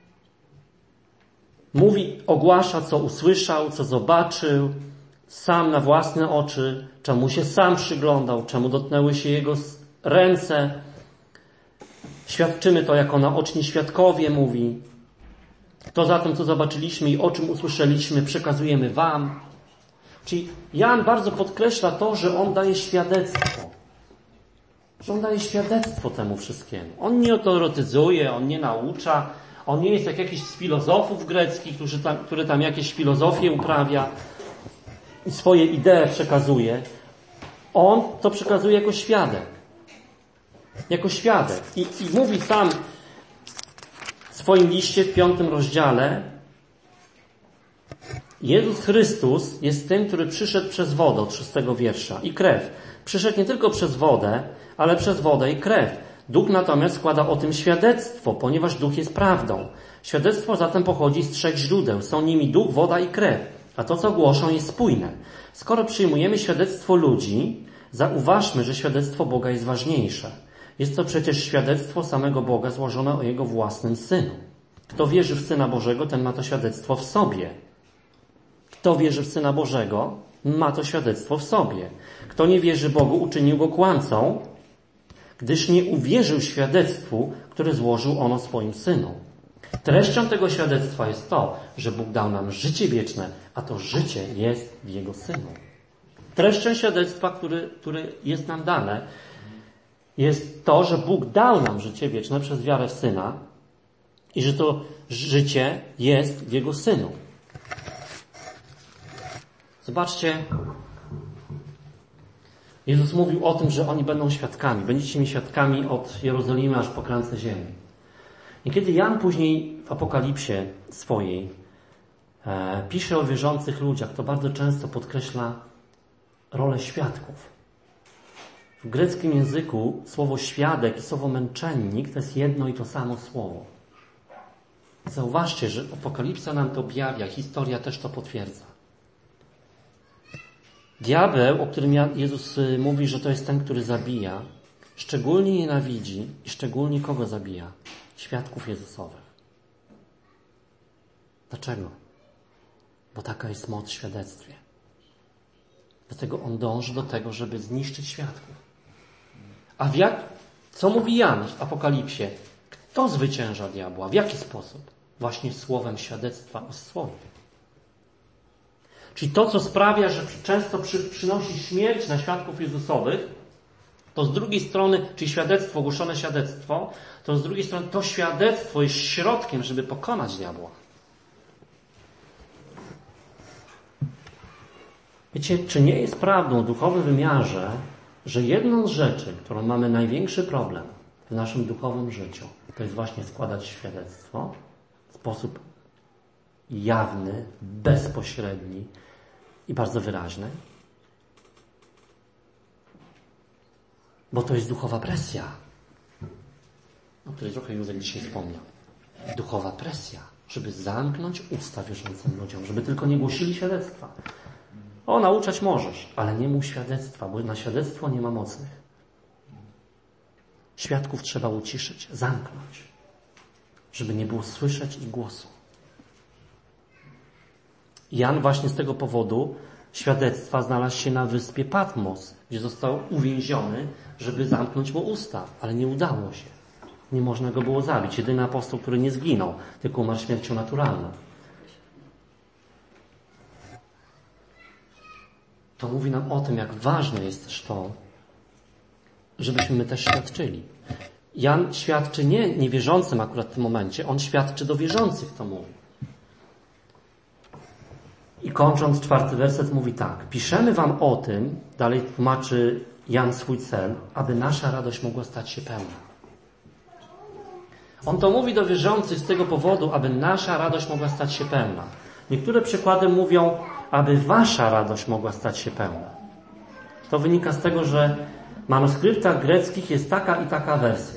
mówi, ogłasza, co usłyszał, co zobaczył, sam na własne oczy, czemu się sam przyglądał, czemu dotknęły się jego ręce. Świadczymy to jako naoczni świadkowie, mówi. To za tym, co zobaczyliśmy i o czym usłyszeliśmy, przekazujemy wam. Czyli Jan bardzo podkreśla to, że on daje świadectwo. Że on daje świadectwo temu wszystkiemu. On nie teoretyzuje, on nie naucza, on nie jest jak jakiś z filozofów greckich, który tam, który tam jakieś filozofie uprawia i swoje idee przekazuje. On to przekazuje jako świadek. Jako świadek. I, i mówi sam w swoim liście w piątym rozdziale: Jezus Chrystus jest tym, który przyszedł przez wodę, od szóstego wiersza, i krew. Przyszedł nie tylko przez wodę, ale przez wodę i krew. Duch natomiast składa o tym świadectwo, ponieważ Duch jest prawdą. Świadectwo zatem pochodzi z trzech źródeł. Są nimi Duch, woda i krew. A to, co głoszą, jest spójne. Skoro przyjmujemy świadectwo ludzi, zauważmy, że świadectwo Boga jest ważniejsze. Jest to przecież świadectwo samego Boga złożone o Jego własnym Synu. Kto wierzy w Syna Bożego, ten ma to świadectwo w sobie. Kto wierzy w Syna Bożego, ma to świadectwo w sobie. Kto nie wierzy Bogu, uczynił go kłamcą, gdyż nie uwierzył świadectwu, które złożył on o swoim Synu. Treścią tego świadectwa jest to, że Bóg dał nam życie wieczne, a to życie jest w Jego Synu. Treścią świadectwa, który, które jest nam dane, jest to, że Bóg dał nam życie wieczne przez wiarę w Syna i że to życie jest w Jego Synu. Zobaczcie, Jezus mówił o tym, że oni będą świadkami. Będziecie mi świadkami od Jerozolimy aż po krańce ziemi. I kiedy Jan później w Apokalipsie swojej e, pisze o wierzących ludziach, to bardzo często podkreśla rolę świadków. W greckim języku słowo świadek i słowo męczennik to jest jedno i to samo słowo. Zauważcie, że Apokalipsa nam to objawia, historia też to potwierdza. Diabeł, o którym Jezus mówi, że to jest ten, który zabija, szczególnie nienawidzi i szczególnie kogo zabija? Świadków Jezusowych. Dlaczego? Bo taka jest moc w świadectwie. Dlatego on dąży do tego, żeby zniszczyć świadków. A w jak, co mówi Jan w Apokalipsie? Kto zwycięża diabła? W jaki sposób? Właśnie słowem świadectwa o słowie. Czyli to, co sprawia, że często przy, przynosi śmierć na świadków Jezusowych, to z drugiej strony, czyli świadectwo, ogłoszone świadectwo, to z drugiej strony to świadectwo jest środkiem, żeby pokonać diabła. Wiecie, czy nie jest prawdą w duchowym wymiarze, że jedną z rzeczy, którą mamy największy problem w naszym duchowym życiu, to jest właśnie składać świadectwo w sposób jawny, bezpośredni i bardzo wyraźny? Bo to jest duchowa presja, o której trochę Józef dzisiaj wspomniał. Duchowa presja, żeby zamknąć usta wierzącym ludziom, żeby tylko nie głosili świadectwa. O, nauczać możesz, ale nie mów świadectwa, bo na świadectwo nie ma mocnych. Świadków trzeba uciszyć, zamknąć, żeby nie było słyszeć ich głosu. Jan właśnie z tego powodu świadectwa znalazł się na wyspie Patmos, gdzie został uwięziony, żeby zamknąć mu usta, ale nie udało się. Nie można go było zabić. Jedyny apostoł, który nie zginął, tylko umarł śmiercią naturalną. To mówi nam o tym, jak ważne jest też to, żebyśmy my też świadczyli. Jan świadczy nie niewierzącym akurat w tym momencie, on świadczy do wierzących, to mówi. I kończąc czwarty werset mówi tak. Piszemy wam o tym, dalej tłumaczy Jan swój cel, aby nasza radość mogła stać się pełna. On to mówi do wierzących z tego powodu, aby nasza radość mogła stać się pełna. Niektóre przykłady mówią, aby wasza radość mogła stać się pełna. To wynika z tego, że w manuskryptach greckich jest taka i taka wersja.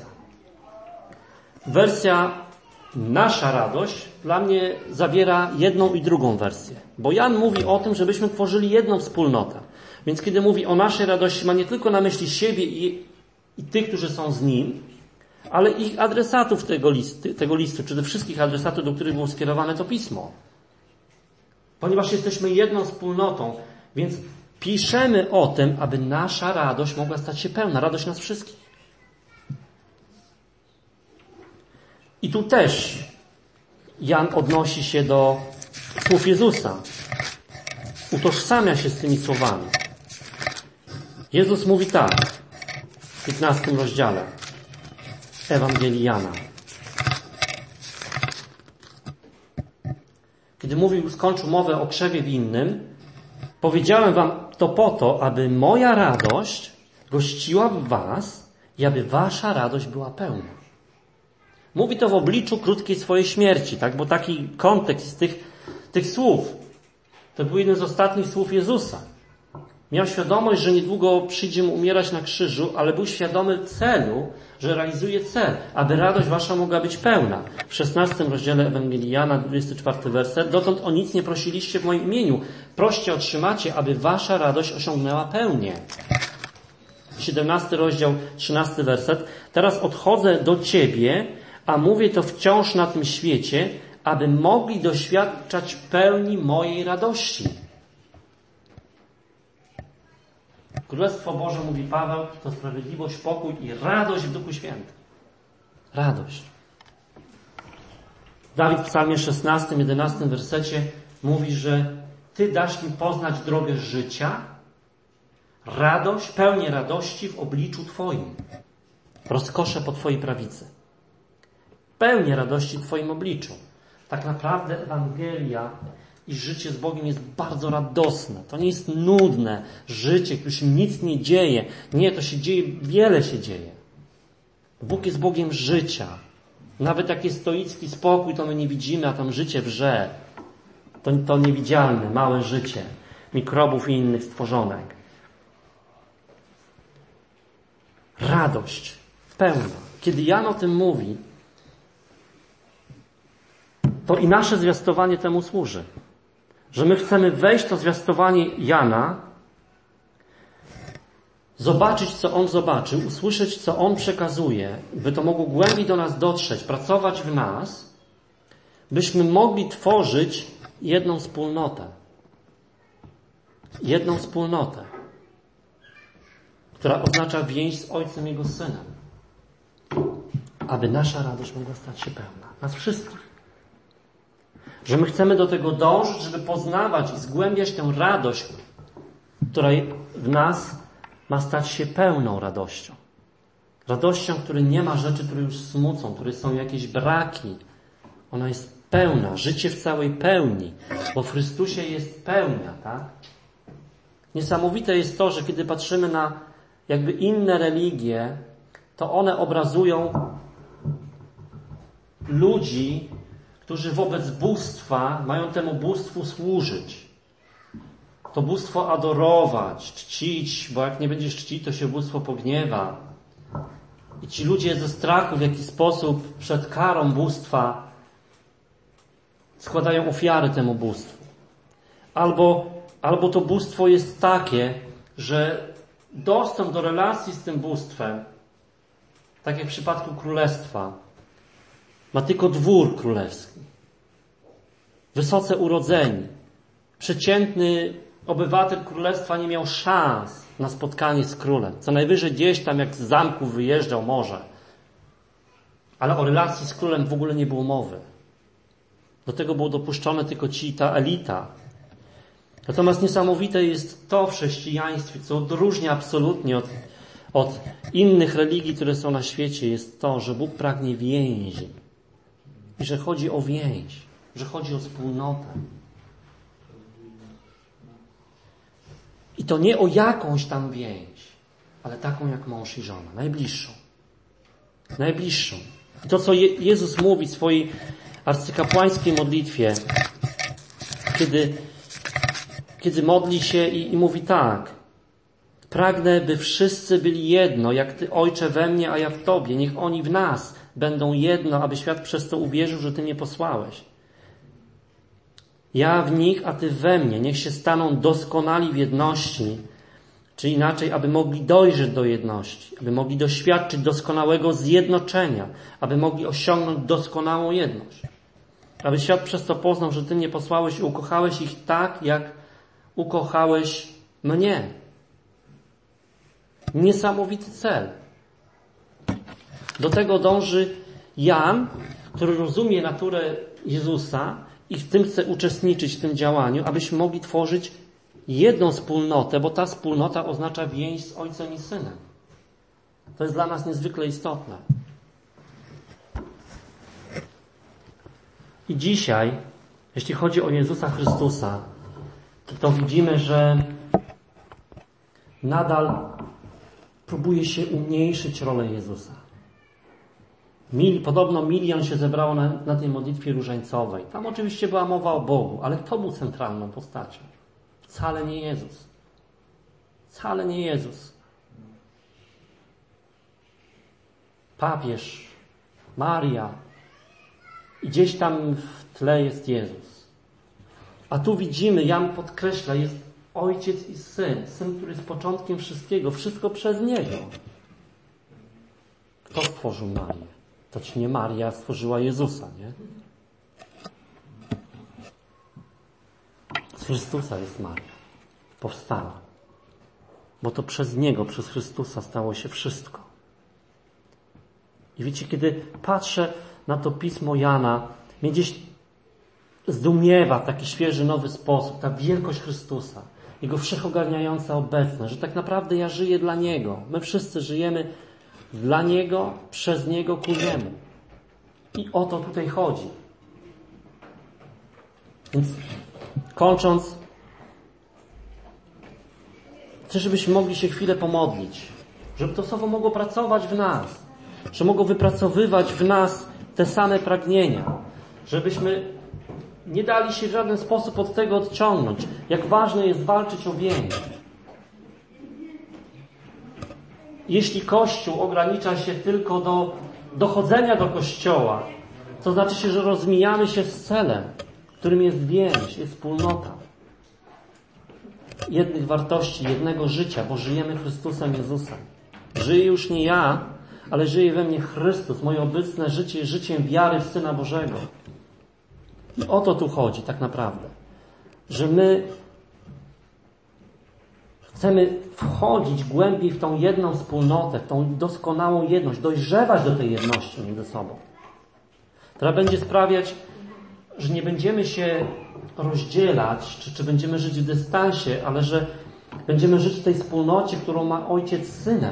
Wersja nasza radość dla mnie zawiera jedną i drugą wersję. Bo Jan mówi o tym, żebyśmy tworzyli jedną wspólnotę. Więc kiedy mówi o naszej radości, ma nie tylko na myśli siebie i, i tych, którzy są z Nim, ale i adresatów tego listu, tego listu, czy wszystkich adresatów, do których było skierowane to pismo. Ponieważ jesteśmy jedną wspólnotą, więc piszemy o tym, aby nasza radość mogła stać się pełna. Radość nas wszystkich. I tu też Jan odnosi się do słów Jezusa. Utożsamia się z tymi słowami. Jezus mówi tak w piętnastym rozdziale Ewangelii Jana. Kiedy mówił, skończył mowę o krzewie winnym, powiedziałem wam to po to, aby moja radość gościła w was i aby wasza radość była pełna. Mówi to w obliczu krótkiej swojej śmierci, tak? Bo taki kontekst tych, tych słów, to był jeden z ostatnich słów Jezusa. Miał świadomość, że niedługo przyjdzie mu umierać na krzyżu, ale był świadomy celu, że realizuje cel, aby radość wasza mogła być pełna. W szesnastym rozdziale Ewangelii Jana, dwudziesty czwarty werset. Dotąd o nic nie prosiliście w moim imieniu. Proście, otrzymacie, aby wasza radość osiągnęła pełnię. siedemnasty rozdział, trzynasty werset. Teraz odchodzę do ciebie, a mówię to wciąż na tym świecie, aby mogli doświadczać pełni mojej radości. Królestwo Boże, mówi Paweł, to sprawiedliwość, pokój i radość w Duchu Świętym. Radość. Dawid w psalmie szesnastym, jedenastym wersecie mówi, że Ty dasz mi poznać drogę życia, radość, pełnię radości w obliczu Twoim. Rozkosze po Twojej prawicy. Pełnię radości w Twoim obliczu. Tak naprawdę Ewangelia i życie z Bogiem jest bardzo radosne. To nie jest nudne życie, które się nic nie dzieje. Nie, to się dzieje, wiele się dzieje. Bóg jest Bogiem życia. Nawet jak jest stoicki spokój, to my nie widzimy, a tam życie wrze. To, to niewidzialne, małe życie mikrobów i innych stworzonek. Radość pełna. Kiedy Jan o tym mówi, to i nasze zwiastowanie temu służy. Że my chcemy wejść w to zwiastowanie Jana, zobaczyć, co on zobaczył, usłyszeć, co on przekazuje, by to mogło głębiej do nas dotrzeć, pracować w nas, byśmy mogli tworzyć jedną wspólnotę. Jedną wspólnotę, która oznacza więź z Ojcem i Jego Synem. Aby nasza radość mogła stać się pełna. Nas wszystkich. Że my chcemy do tego dążyć, żeby poznawać i zgłębiać tę radość, która w nas ma stać się pełną radością. Radością, w której nie ma rzeczy, które już smucą, w której są jakieś braki. Ona jest pełna, życie w całej pełni, bo w Chrystusie jest pełnia, tak? Niesamowite jest to, że kiedy patrzymy na jakby inne religie, to one obrazują ludzi, którzy wobec bóstwa mają temu bóstwu służyć. To bóstwo adorować, czcić, bo jak nie będziesz czcić, to się bóstwo pogniewa. I ci ludzie ze strachu w jakiś sposób przed karą bóstwa składają ofiary temu bóstwu. Albo, albo to bóstwo jest takie, że dostęp do relacji z tym bóstwem, tak jak w przypadku królestwa, ma tylko dwór królewski. Wysoce urodzeni. Przeciętny obywatel królestwa nie miał szans na spotkanie z królem. Co najwyżej gdzieś tam jak z zamku wyjeżdżał może. Ale o relacji z królem w ogóle nie było mowy. Do tego było dopuszczone tylko ci, ta elita. Natomiast niesamowite jest to w chrześcijaństwie, co odróżnia absolutnie od, od innych religii, które są na świecie, jest to, że Bóg pragnie więzi. I że chodzi o więź, że chodzi o wspólnotę. I to nie o jakąś tam więź, ale taką jak mąż i żona, najbliższą. Najbliższą. I to, co Je- Jezus mówi w swojej arcykapłańskiej modlitwie, kiedy, kiedy modli się i, i mówi tak: pragnę, by wszyscy byli jedno, jak Ty, Ojcze, we mnie, a ja w Tobie. Niech oni w nas będą jedno, aby świat przez to uwierzył, że Ty mnie posłałeś. Ja w nich, a Ty we mnie. Niech się staną doskonali w jedności, czy inaczej, aby mogli dojrzeć do jedności, aby mogli doświadczyć doskonałego zjednoczenia, aby mogli osiągnąć doskonałą jedność. Aby świat przez to poznał, że Ty mnie posłałeś i ukochałeś ich tak, jak ukochałeś mnie. Niesamowity cel. Do tego dąży Jan, który rozumie naturę Jezusa i w tym chce uczestniczyć w tym działaniu, abyśmy mogli tworzyć jedną wspólnotę, bo ta wspólnota oznacza więź z Ojcem i Synem. To jest dla nas niezwykle istotne. I dzisiaj, jeśli chodzi o Jezusa Chrystusa, to, to widzimy, że nadal próbuje się umniejszyć rolę Jezusa. Mil, podobno milion się zebrało na, na tej modlitwie różańcowej. Tam oczywiście była mowa o Bogu, ale kto był centralną postacią? Wcale nie Jezus. Wcale nie Jezus. Papież, Maria i gdzieś tam w tle jest Jezus. A tu widzimy, Jan podkreśla, jest Ojciec i Syn. Syn, który jest początkiem wszystkiego. Wszystko przez Niego. Kto stworzył Marię? To ci nie Maria stworzyła Jezusa, nie? Z Chrystusa jest Maria. Powstała. Bo to przez Niego, przez Chrystusa stało się wszystko. I wiecie, kiedy patrzę na to pismo Jana mnie gdzieś zdumiewa w taki świeży, nowy sposób ta wielkość Chrystusa, Jego wszechogarniająca obecność, że tak naprawdę ja żyję dla Niego. My wszyscy żyjemy dla Niego, przez Niego, ku Niemu. I o to tutaj chodzi. Więc kończąc, chcę, żebyśmy mogli się chwilę pomodlić, żeby to słowo mogło pracować w nas, że mogło wypracowywać w nas te same pragnienia, żebyśmy nie dali się w żaden sposób od tego odciągnąć. Jak ważne jest walczyć o więź. Jeśli Kościół ogranicza się tylko do dochodzenia do Kościoła, to znaczy się, że rozmijamy się z celem, którym jest więź, jest wspólnota jednych wartości, jednego życia, bo żyjemy Chrystusem Jezusem. Żyję już nie ja, ale żyje we mnie Chrystus. Moje obecne życie jest życiem wiary w Syna Bożego. I o to tu chodzi tak naprawdę. Że my chcemy wchodzić głębiej w tą jedną wspólnotę, w tą doskonałą jedność, dojrzewać do tej jedności między sobą, która będzie sprawiać, że nie będziemy się rozdzielać, czy, czy będziemy żyć w dystansie, ale że będziemy żyć w tej wspólnocie, którą ma Ojciec z Synem.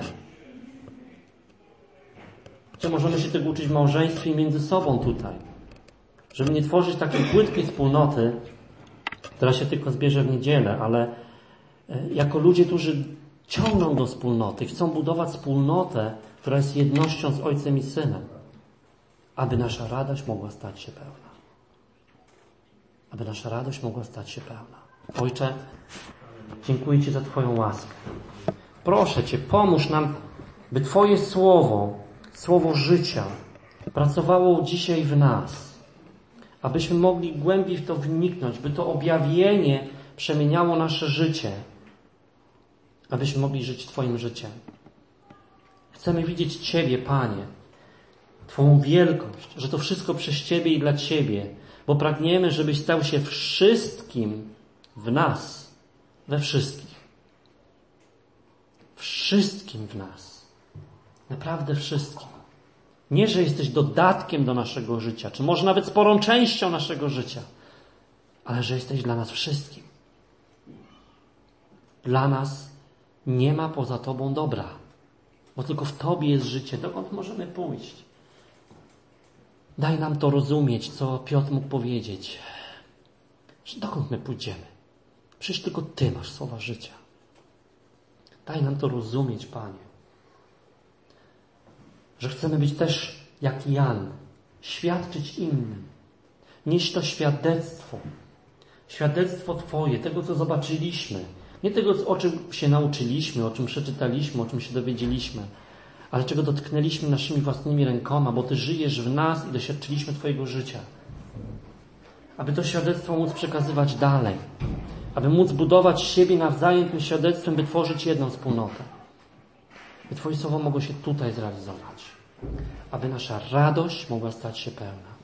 Czy możemy się tego uczyć w małżeństwie i między sobą tutaj. Żeby nie tworzyć takiej płytkiej wspólnoty, która się tylko zbierze w niedzielę, ale jako ludzie, którzy ciągną do wspólnoty, chcą budować wspólnotę, która jest jednością z Ojcem i Synem, aby nasza radość mogła stać się pełna. Aby nasza radość mogła stać się pełna. Ojcze, dziękuję Ci za Twoją łaskę. Proszę Cię, pomóż nam, by Twoje słowo, słowo życia, pracowało dzisiaj w nas. Abyśmy mogli głębiej w to wniknąć, by to objawienie przemieniało nasze życie. Abyśmy mogli żyć Twoim życiem. Chcemy widzieć Ciebie, Panie, Twoją wielkość, że to wszystko przez Ciebie i dla Ciebie, bo pragniemy, żebyś stał się wszystkim w nas, we wszystkich. Wszystkim w nas. Naprawdę wszystkim. Nie, że jesteś dodatkiem do naszego życia, czy może nawet sporą częścią naszego życia, ale że jesteś dla nas wszystkim. Dla nas nie ma poza Tobą dobra, bo tylko w Tobie jest życie. Dokąd możemy pójść? Daj nam to rozumieć, co Piotr mógł powiedzieć. Że dokąd my pójdziemy? Przecież tylko Ty masz słowa życia. Daj nam to rozumieć, Panie. Że chcemy być też jak Jan, świadczyć innym. Nieść to świadectwo. Świadectwo Twoje, tego co zobaczyliśmy. Nie tego, o czym się nauczyliśmy, o czym przeczytaliśmy, o czym się dowiedzieliśmy, ale czego dotknęliśmy naszymi własnymi rękoma, bo Ty żyjesz w nas i doświadczyliśmy Twojego życia. Aby to świadectwo móc przekazywać dalej. Aby móc budować siebie nawzajem tym świadectwem, by tworzyć jedną wspólnotę. By Twoje słowo mogło się tutaj zrealizować. Aby nasza radość mogła stać się pełna.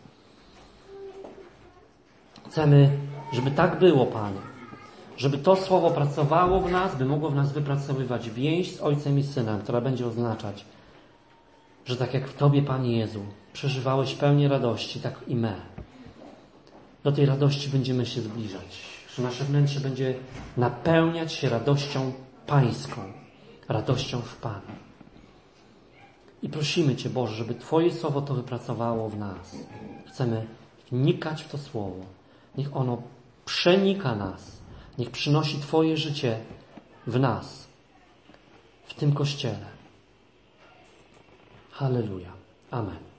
Chcemy, żeby tak było, Panie. Żeby to słowo pracowało w nas, by mogło w nas wypracowywać więź z Ojcem i Synem, która będzie oznaczać, że tak jak w Tobie, Panie Jezu, przeżywałeś pełnię radości, tak i my. Do tej radości będziemy się zbliżać. Że nasze wnętrze będzie napełniać się radością Pańską. Radością w Panu. I prosimy Cię, Boże, żeby Twoje słowo to wypracowało w nas. Chcemy wnikać w to słowo. Niech ono przenika nas. Niech przynosi Twoje życie w nas. W tym Kościele. Halleluja. Amen.